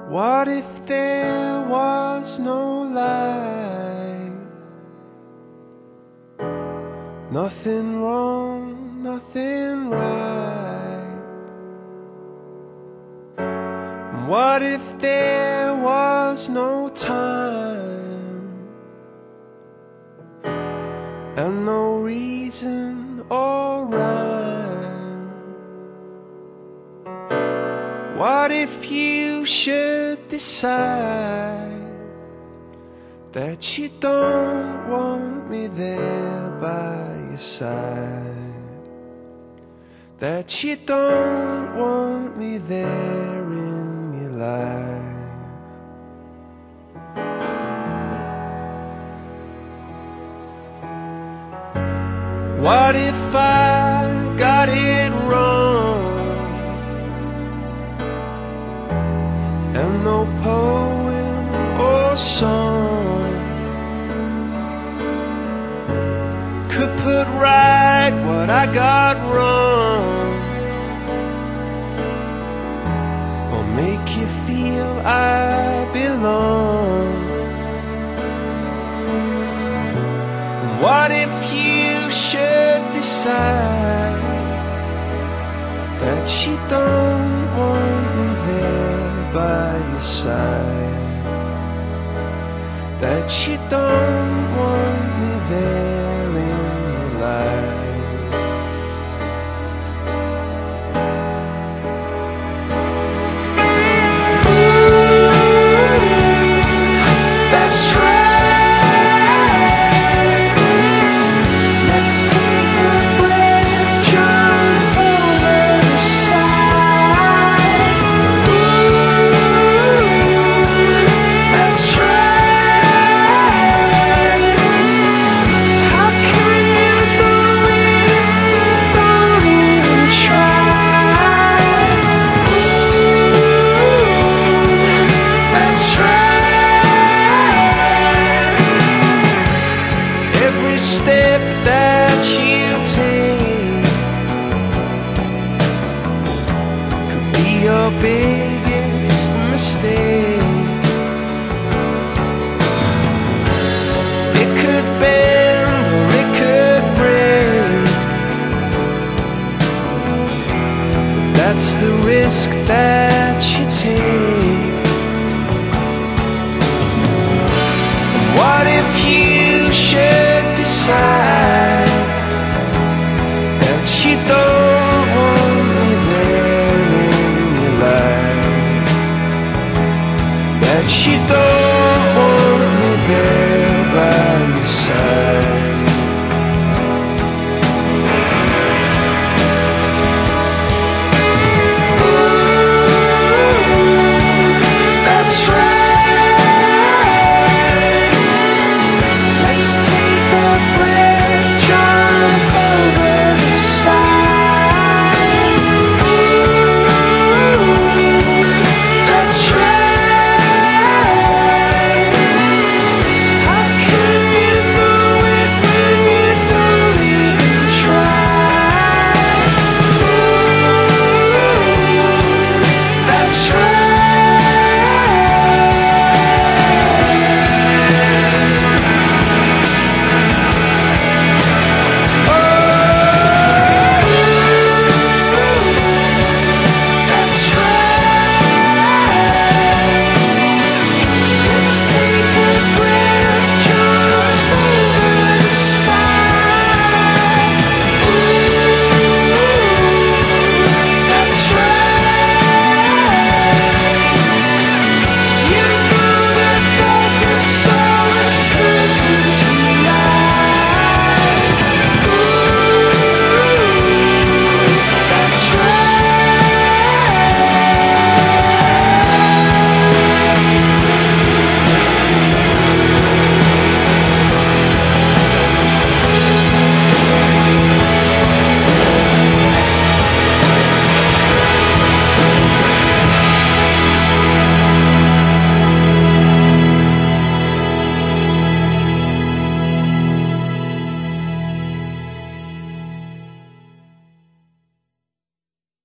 What if there was no light? Nothing wrong, nothing right. And what if there was no time and no reason or rhyme? What if you should decide that you don't want me there by your side, that you don't want me there in your life? What if I got it wrong and no poem or song could put right what I got wrong, or make you feel I belong? And what if you should decide that you don't want me there by your side, that you don't want me there in your life? That's right. Let's take a breath, jump over the side. That's right. How can you believe you don't even try? That's right. Every step that you take could be your biggest mistake. It could bend or it could break, but that's the risk that you take. What if you should decide that you don't want me there in your life, that you don't